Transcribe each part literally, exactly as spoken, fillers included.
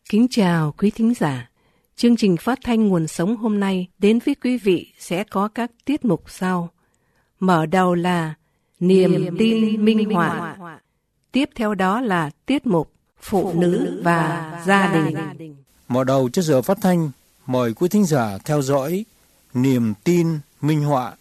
Kính chào quý thính giả. Chương trình phát thanh Nguồn Sống hôm nay đến với quý vị sẽ có các tiết mục sau. Mở đầu là Niềm, Niềm tin, tin minh họa. Tiếp theo đó là tiết mục Phụ nữ và, và gia đình. Mở đầu cho giờ phát thanh, mời quý thính giả theo dõi Niềm tin minh họa.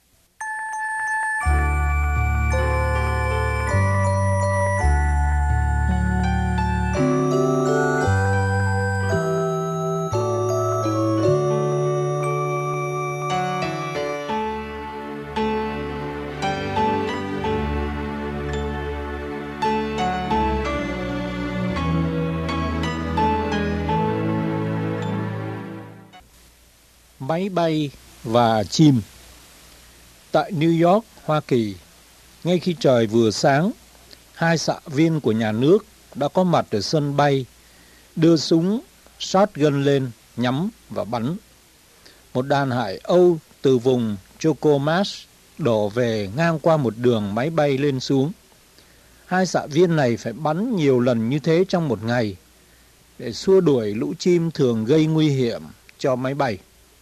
Máy bay và chim. Tại New York, Hoa Kỳ, ngay khi trời vừa sáng, hai xạ viên của nhà nước đã có mặt ở sân bay, đưa súng shotgun lên, nhắm và bắn. Một đàn hải âu từ vùng Chocomas đổ về ngang qua một đường máy bay lên xuống. Hai xạ viên này phải bắn nhiều lần như thế trong một ngày để xua đuổi lũ chim thường gây nguy hiểm cho máy bay.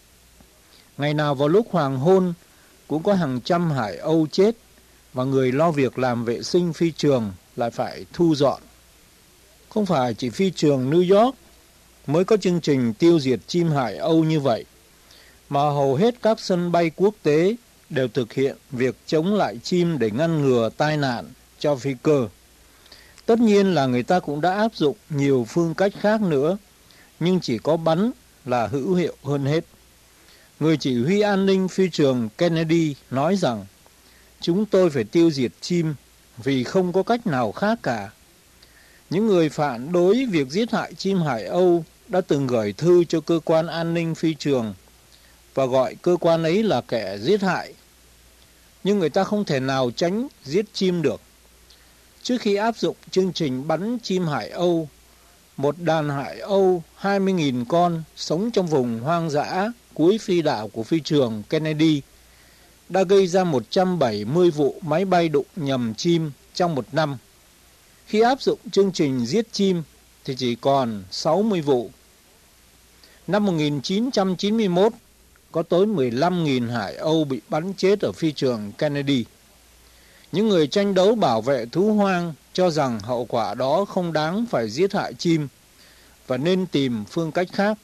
Ngày nào vào lúc hoàng hôn cũng có hàng trăm hải âu chết và người lo việc làm vệ sinh phi trường lại phải thu dọn. Không phải chỉ phi trường New York mới có chương trình tiêu diệt chim hải âu như vậy, mà hầu hết các sân bay quốc tế đều thực hiện việc chống lại chim để ngăn ngừa tai nạn cho phi cơ. Tất nhiên là người ta cũng đã áp dụng nhiều phương cách khác nữa, nhưng chỉ có bắn là hữu hiệu hơn hết. Người chỉ huy an ninh phi trường Kennedy nói rằng chúng tôi phải tiêu diệt chim vì không có cách nào khác cả. Những người phản đối việc giết hại chim hải âu đã từng gửi thư cho cơ quan an ninh phi trường và gọi cơ quan ấy là kẻ giết hại. Nhưng người ta không thể nào tránh giết chim được. Trước khi áp dụng chương trình bắn chim hải âu, một đàn hải âu hai mươi nghìn con sống trong vùng hoang dã cuối phi đạo của phi trường Kennedy đã gây ra một trăm bảy mươi vụ máy bay đụng nhầm chim trong một năm. Khi áp dụng chương trình giết chim thì chỉ còn sáu mươi vụ. Năm một nghìn chín trăm chín mươi mốt, có tới mười lăm nghìn hải âu bị bắn chết ở phi trường Kennedy. Những người tranh đấu bảo vệ thú hoang cho rằng hậu quả đó không đáng phải giết hại chim và nên tìm phương cách khác.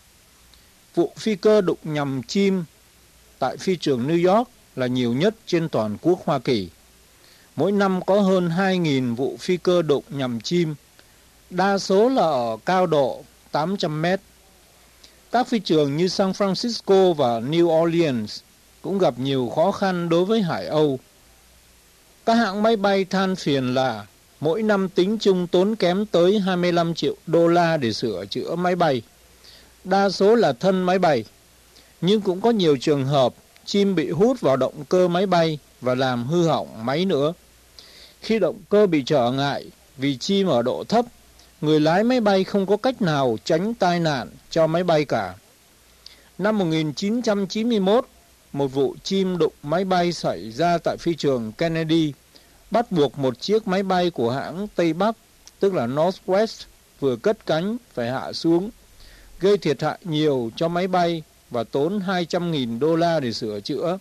Vụ phi cơ đụng nhầm chim tại phi trường New York là nhiều nhất trên toàn quốc Hoa Kỳ. Mỗi năm có hơn hai nghìn vụ phi cơ đụng nhầm chim, đa số là ở cao độ tám trăm mét. Các phi trường như San Francisco và New Orleans cũng gặp nhiều khó khăn đối với hải âu. Các hãng máy bay than phiền là mỗi năm tính chung tốn kém tới hai mươi lăm triệu đô la để sửa chữa máy bay. Đa số là thân máy bay, nhưng cũng có nhiều trường hợp chim bị hút vào động cơ máy bay và làm hư hỏng máy nữa. Khi động cơ bị trở ngại vì chim ở độ thấp, người lái máy bay không có cách nào tránh tai nạn cho máy bay cả. Năm một nghìn chín trăm chín mươi mốt, một vụ chim đụng máy bay xảy ra tại phi trường Kennedy, bắt buộc một chiếc máy bay của hãng Tây Bắc, tức là Northwest, vừa cất cánh phải hạ xuống, gây thiệt hại nhiều cho máy bay và tốn hai trăm nghìn đô la để sửa chữa.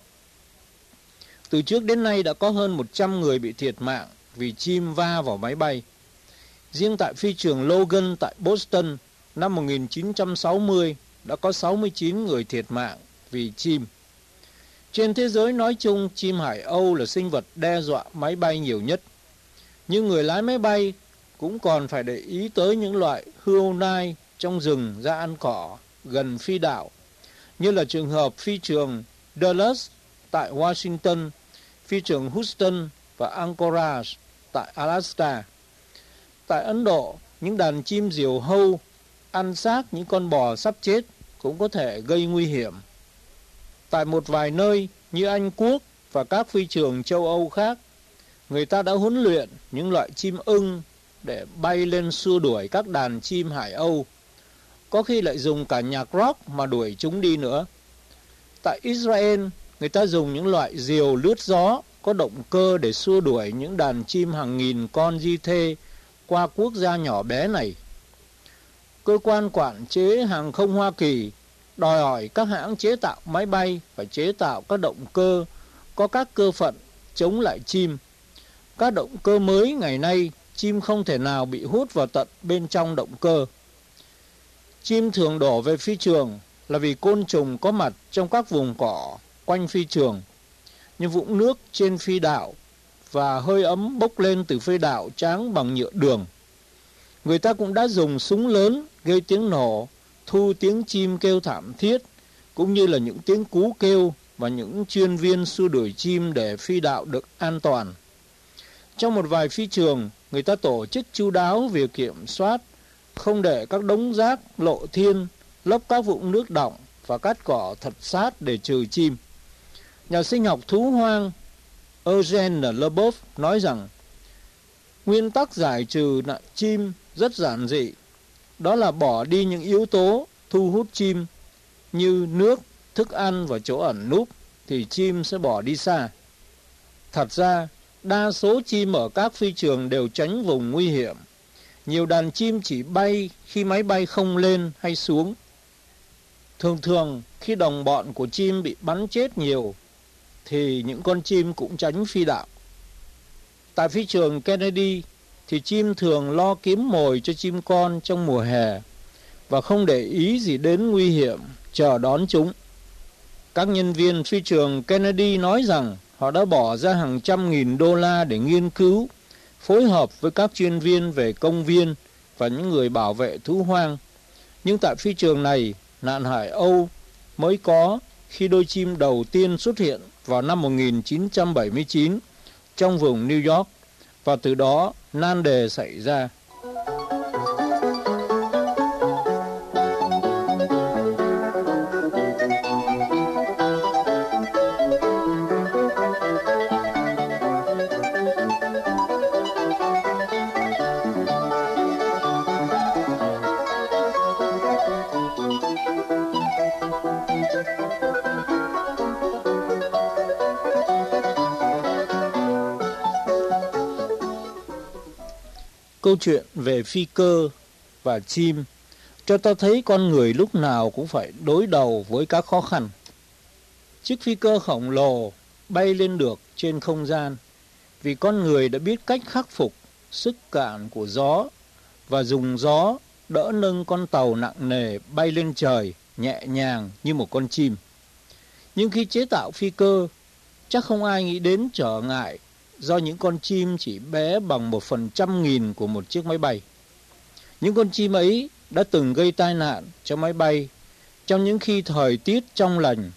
Từ trước đến nay đã có hơn một trăm người bị thiệt mạng vì chim va vào máy bay. Riêng tại phi trường Logan tại Boston, năm một nghìn chín trăm sáu mươi đã có sáu mươi chín người thiệt mạng vì chim. Trên thế giới nói chung, chim hải âu là sinh vật đe dọa máy bay nhiều nhất. Nhưng người lái máy bay cũng còn phải để ý tới những loại hươu nai trong rừng ra ăn cỏ gần phi đạo, như là trường hợp phi trường Dulles tại Washington, phi trường Houston và Anchorage tại Alaska. Tại Ấn Độ, những đàn chim diều hâu ăn xác những con bò sắp chết cũng có thể gây nguy hiểm. Tại một vài nơi như Anh Quốc và các phi trường châu Âu khác, người ta đã huấn luyện những loại chim ưng để bay lên xua đuổi các đàn chim hải âu. Có khi lại dùng cả nhạc rock mà đuổi chúng đi nữa. Tại Israel, người ta dùng những loại diều lướt gió có động cơ để xua đuổi những đàn chim hàng nghìn con di thê qua quốc gia nhỏ bé này. cơ quan quản chế hàng không Hoa Kỳ đòi hỏi các hãng chế tạo máy bay phải chế tạo các động cơ có các cơ phận chống lại chim. Các động cơ mới ngày nay, chim không thể nào bị hút vào tận bên trong động cơ. Chim thường đổ về phi trường là vì côn trùng có mặt trong các vùng cỏ quanh phi trường, như vũng nước trên phi đạo và hơi ấm bốc lên từ phi đạo tráng bằng nhựa đường. Người ta cũng đã dùng súng lớn gây tiếng nổ, thu tiếng chim kêu thảm thiết, cũng như là những tiếng cú kêu và những chuyên viên xua đuổi chim để phi đạo được an toàn. Trong một vài phi trường, người ta tổ chức chu đáo việc kiểm soát, không để các đống rác lộ thiên, lấp các vũng nước đọng và cắt cỏ thật sát để trừ chim. Nhà sinh học thú hoang Eugene Leboeuf nói rằng nguyên tắc giải trừ nạn chim rất giản dị, đó là bỏ đi những yếu tố thu hút chim như nước, thức ăn và chỗ ẩn núp, thì chim sẽ bỏ đi xa. Thật ra, đa số chim ở các phi trường đều tránh vùng nguy hiểm. Nhiều đàn chim chỉ bay khi máy bay không lên hay xuống. Thường thường, khi đồng bọn của chim bị bắn chết nhiều, thì những con chim cũng tránh phi đạo. Tại phi trường Kennedy, thì chim thường lo kiếm mồi cho chim con trong mùa hè và không để ý gì đến nguy hiểm chờ đón chúng. Các nhân viên phi trường Kennedy nói rằng họ đã bỏ ra hàng trăm nghìn đô la để nghiên cứu, phối hợp với các chuyên viên về công viên và những người bảo vệ thú hoang. Nhưng tại phi trường này, nạn hải âu mới có khi đôi chim đầu tiên xuất hiện vào năm một nghìn chín trăm bảy mươi chín trong vùng New York, và từ đó nan đề xảy ra. Câu chuyện về phi cơ và chim cho ta thấy con người lúc nào cũng phải đối đầu với các khó khăn. Chiếc phi cơ khổng lồ bay lên được trên không gian vì con người đã biết cách khắc phục sức cản của gió và dùng gió đỡ nâng con tàu nặng nề bay lên trời nhẹ nhàng như một con chim. Nhưng khi chế tạo phi cơ, chắc không ai nghĩ đến trở ngại do những con chim chỉ bé bằng một phần trăm nghìn của một chiếc máy bay. Những con chim ấy đã từng gây tai nạn cho máy bay trong những khi thời tiết trong lành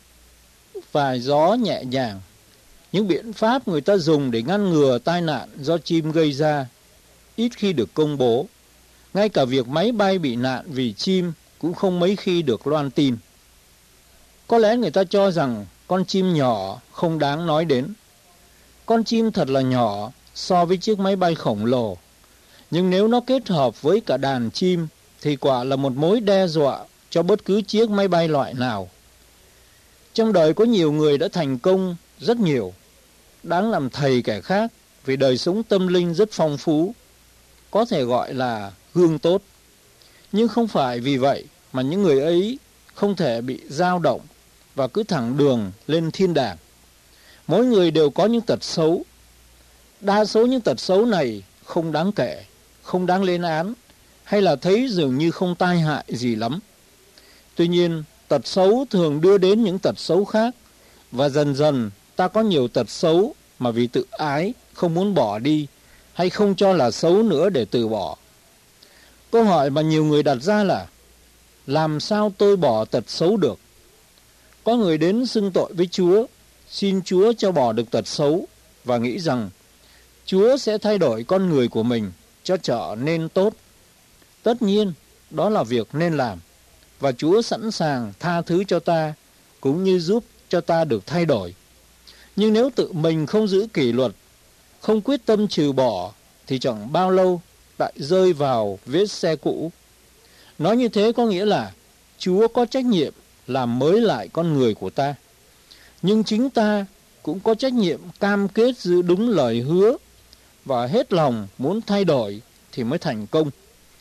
và gió nhẹ nhàng. Những biện pháp người ta dùng để ngăn ngừa tai nạn do chim gây ra ít khi được công bố. Ngay cả việc máy bay bị nạn vì chim cũng không mấy khi được loan tin. Có lẽ người ta cho rằng con chim nhỏ không đáng nói đến. Con chim thật là nhỏ so với chiếc máy bay khổng lồ, nhưng nếu nó kết hợp với cả đàn chim thì quả là một mối đe dọa cho bất cứ chiếc máy bay loại nào. Trong đời có nhiều người đã thành công rất nhiều, đáng làm thầy kẻ khác vì đời sống tâm linh rất phong phú, có thể gọi là gương tốt. Nhưng không phải vì vậy mà những người ấy không thể bị dao động và cứ thẳng đường lên thiên đàng. Mỗi người đều có những tật xấu. Đa số những tật xấu này không đáng kể, không đáng lên án, hay là thấy dường như không tai hại gì lắm. Tuy nhiên, tật xấu thường đưa đến những tật xấu khác, và dần dần ta có nhiều tật xấu mà vì tự ái không muốn bỏ đi, hay không cho là xấu nữa để từ bỏ. Câu hỏi mà nhiều người đặt ra là: làm sao tôi bỏ tật xấu được? Có người đến xưng tội với Chúa, xin Chúa cho bỏ được tật xấu và nghĩ rằng Chúa sẽ thay đổi con người của mình cho trở nên tốt. Tất nhiên, đó là việc nên làm, và Chúa sẵn sàng tha thứ cho ta, cũng như giúp cho ta được thay đổi. Nhưng nếu tự mình không giữ kỷ luật, không quyết tâm trừ bỏ, thì chẳng bao lâu lại rơi vào vết xe cũ. Nói như thế có nghĩa là Chúa có trách nhiệm làm mới lại con người của ta, nhưng chính ta cũng có trách nhiệm cam kết giữ đúng lời hứa và hết lòng muốn thay đổi thì mới thành công.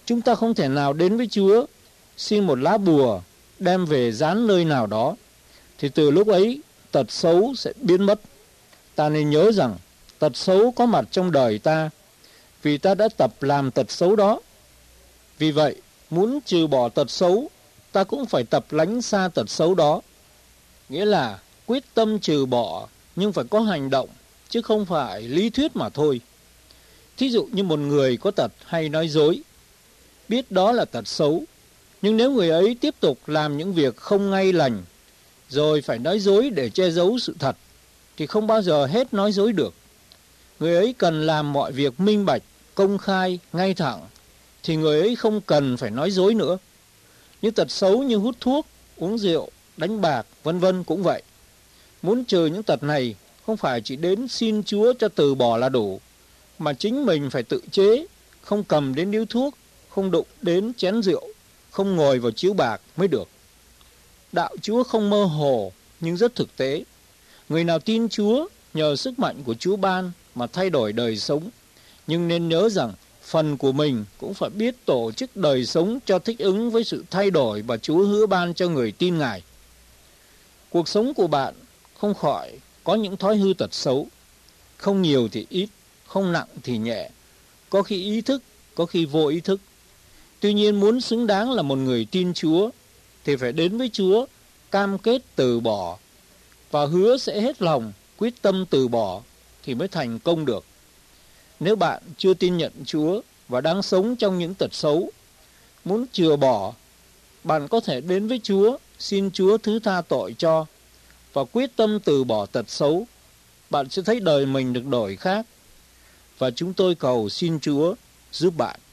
Chúng ta không thể nào đến với Chúa xin một lá bùa đem về dán nơi nào đó, thì từ lúc ấy tật xấu sẽ biến mất. Ta nên nhớ rằng tật xấu có mặt trong đời ta vì ta đã tập làm tật xấu đó. Vì vậy, muốn trừ bỏ tật xấu, ta cũng phải tập lánh xa tật xấu đó. Nghĩa là quyết tâm trừ bỏ nhưng phải có hành động, chứ không phải lý thuyết mà thôi. Thí dụ như một người có tật hay nói dối, biết đó là tật xấu, nhưng nếu người ấy tiếp tục làm những việc không ngay lành, rồi phải nói dối để che giấu sự thật, thì không bao giờ hết nói dối được. Người ấy cần làm mọi việc minh bạch, công khai, ngay thẳng, thì người ấy không cần phải nói dối nữa. Những tật xấu như hút thuốc, uống rượu, đánh bạc, vân vân cũng vậy. Muốn trừ những tật này, không phải chỉ đến xin Chúa cho từ bỏ là đủ, mà chính mình phải tự chế, không cầm đến điếu thuốc, không đụng đến chén rượu, không ngồi vào chiếu bạc mới được. Đạo Chúa không mơ hồ, nhưng rất thực tế. Người nào tin Chúa, nhờ sức mạnh của Chúa ban mà thay đổi đời sống, nhưng nên nhớ rằng phần của mình cũng phải biết tổ chức đời sống cho thích ứng với sự thay đổi mà Chúa hứa ban cho người tin Ngài. Cuộc sống của bạn không khỏi có những thói hư tật xấu, không nhiều thì ít, không nặng thì nhẹ, có khi ý thức, có khi vô ý thức. Tuy nhiên muốn xứng đáng là một người tin Chúa thì phải đến với Chúa, cam kết từ bỏ và hứa sẽ hết lòng, quyết tâm từ bỏ thì mới thành công được. Nếu bạn chưa tin nhận Chúa và đang sống trong những tật xấu, muốn chừa bỏ, bạn có thể đến với Chúa, xin Chúa thứ tha tội cho và quyết tâm từ bỏ tật xấu. Bạn sẽ thấy đời mình được đổi khác, và chúng tôi cầu xin Chúa giúp bạn.